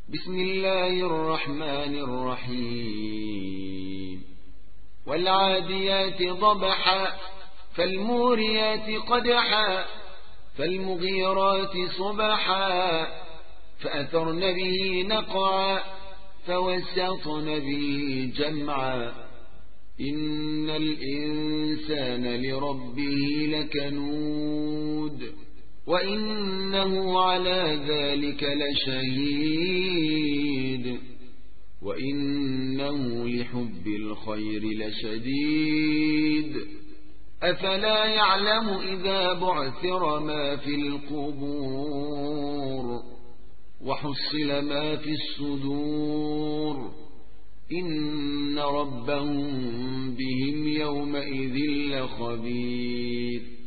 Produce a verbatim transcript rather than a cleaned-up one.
بسم الله الرحمن الرحيم والعاديات ضبحا فالموريات قدحا فالمغيرات صبحا فأثرن به نقعا فوسطن به جمعا إن الإنسان لربه لكنود وإنه على ذلك لشهيد وإنه لحب الخير لشديد أفلا يعلم إذا بعثر ما في القبور وحصل ما في الصدور إن ربهم بهم يومئذ لخبير